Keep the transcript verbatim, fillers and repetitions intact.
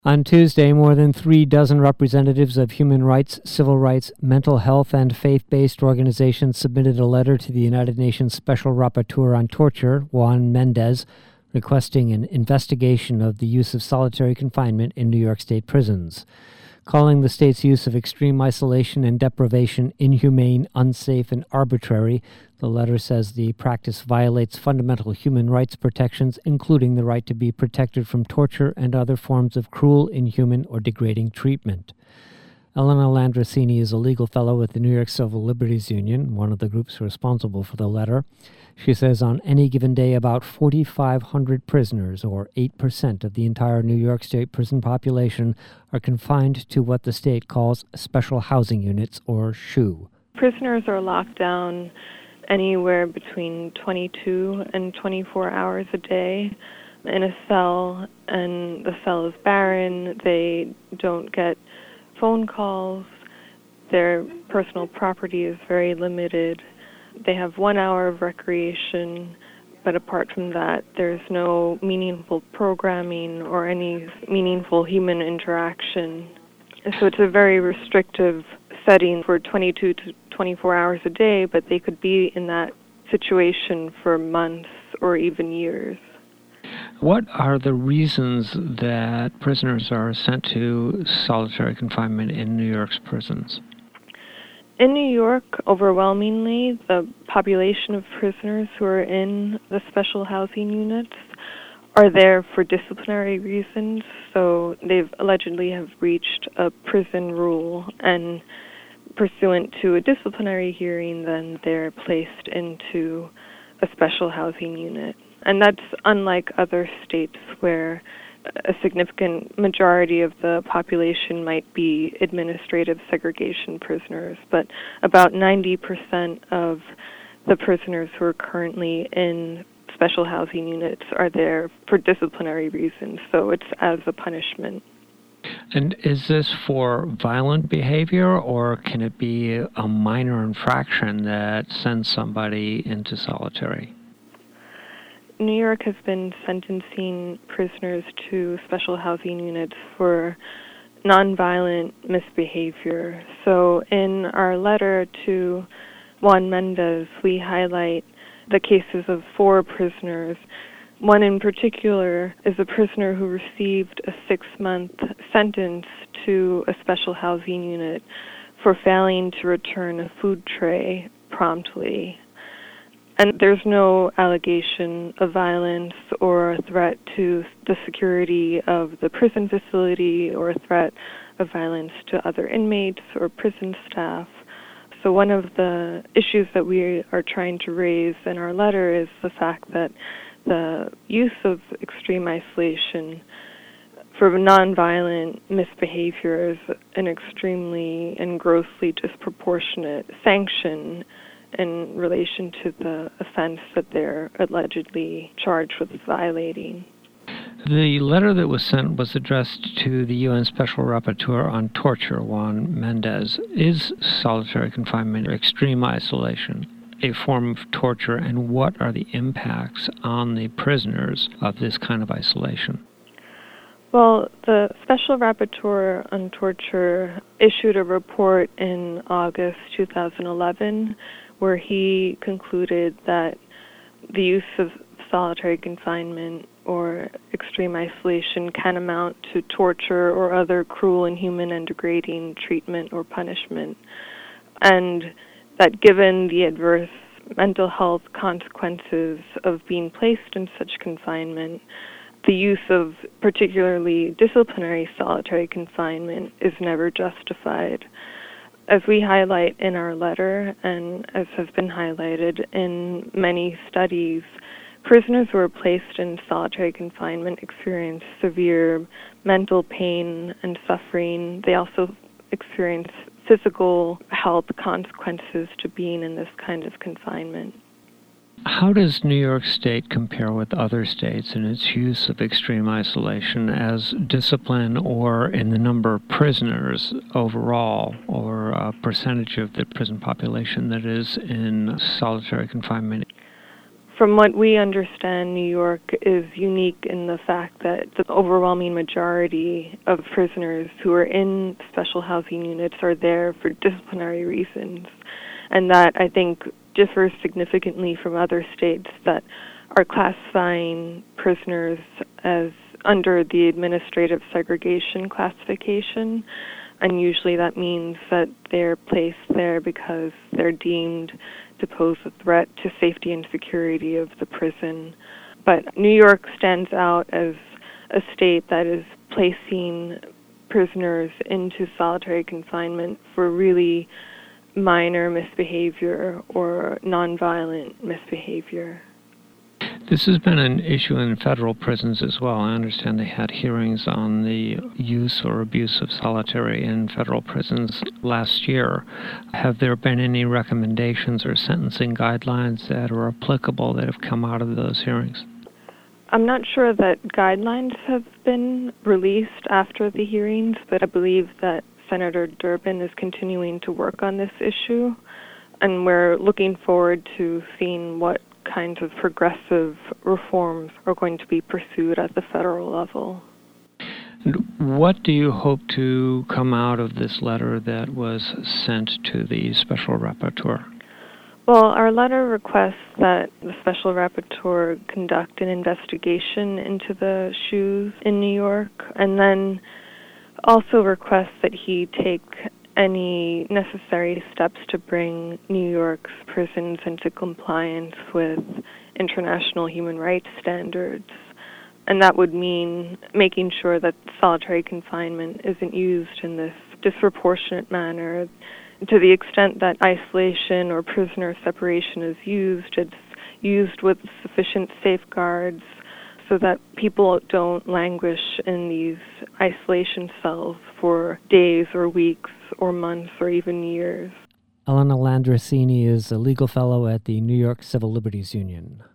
On Tuesday, more than three dozen representatives of human rights, civil rights, mental health, and faith-based organizations submitted a letter to the United Nations Special Rapporteur on Torture, Juan Mendez, requesting an investigation of the use of solitary confinement in New York State prisons. Calling the state's use of extreme isolation and deprivation inhumane, unsafe, and arbitrary, the letter says the practice violates fundamental human rights protections, including the right to be protected from torture and other forms of cruel, inhuman, or degrading treatment. Elena Landracini is a legal fellow with the New York Civil Liberties Union, one of the groups responsible for the letter. She says on any given day about forty-five hundred prisoners, or eight percent of the entire New York State prison population, are confined to what the state calls special housing units, or S H U. Prisoners are locked down anywhere between twenty-two and twenty-four hours a day in a cell, and the cell is barren. They don't get phone calls. Their personal property is very limited. They have one hour of recreation, but apart from that, there's no meaningful programming or any meaningful human interaction. So it's a very restrictive setting for twenty-two to twenty-four hours a day, but they could be in that situation for months or even years. What are the reasons that prisoners are sent to solitary confinement in New York's prisons? In New York, overwhelmingly, the population of prisoners who are in the special housing units are there for disciplinary reasons. So they've allegedly have reached a prison rule, and pursuant to a disciplinary hearing, then they're placed into a special housing unit. And that's unlike other states where a significant majority of the population might be administrative segregation prisoners, but about ninety percent of the prisoners who are currently in special housing units are there for disciplinary reasons, so it's as a punishment. And is this for violent behavior, or can it be a minor infraction that sends somebody into solitary? New York has been sentencing prisoners to special housing units for nonviolent misbehavior. So in our letter to Juan Mendez, we highlight the cases of four prisoners. One in particular is a prisoner who received a six-month sentence to a special housing unit for failing to return a food tray promptly. And there's no allegation of violence or a threat to the security of the prison facility or a threat of violence to other inmates or prison staff. So one of the issues that we are trying to raise in our letter is the fact that the use of extreme isolation for nonviolent misbehavior is an extremely and grossly disproportionate sanction in relation to the offense that they're allegedly charged with violating. The letter that was sent was addressed to the U N Special Rapporteur on Torture, Juan Mendez. Is solitary confinement or extreme isolation a form of torture, and what are the impacts on the prisoners of this kind of isolation? Well, the Special Rapporteur on Torture issued a report in August two thousand eleven where he concluded that the use of solitary confinement or extreme isolation can amount to torture or other cruel, inhuman, and degrading treatment or punishment, and that given the adverse mental health consequences of being placed in such confinement, the use of particularly disciplinary solitary confinement is never justified. As we highlight in our letter, and as has been highlighted in many studies, prisoners who are placed in solitary confinement experience severe mental pain and suffering. They also experience physical health consequences to being in this kind of confinement. How does New York State compare with other states in its use of extreme isolation as discipline, or in the number of prisoners overall, or a percentage of the prison population that is in solitary confinement? From what we understand, New York is unique in the fact that the overwhelming majority of prisoners who are in special housing units are there for disciplinary reasons. And that, I think, differs significantly from other states that are classifying prisoners as under the administrative segregation classification. And usually that means that they're placed there because they're deemed to pose a threat to safety and security of the prison. But New York stands out as a state that is placing prisoners into solitary confinement for really minor misbehavior or nonviolent misbehavior. This has been an issue in federal prisons as well. I understand they had hearings on the use or abuse of solitary in federal prisons last year. Have there been any recommendations or sentencing guidelines that are applicable that have come out of those hearings? I'm not sure that guidelines have been released after the hearings, but I believe that Senator Durbin is continuing to work on this issue, and we're looking forward to seeing what kinds of progressive reforms are going to be pursued at the federal level. And what do you hope to come out of this letter that was sent to the Special Rapporteur? Well, our letter requests that the Special Rapporteur conduct an investigation into the shoes in New York, and then also requests that he take any necessary steps to bring New York's prisons into compliance with international human rights standards. And that would mean making sure that solitary confinement isn't used in this disproportionate manner. To the extent that isolation or prisoner separation is used, it's used with sufficient safeguards so that people don't languish in these isolation cells for days or weeks or months or even years. Elena Landracini is a legal fellow at the New York Civil Liberties Union.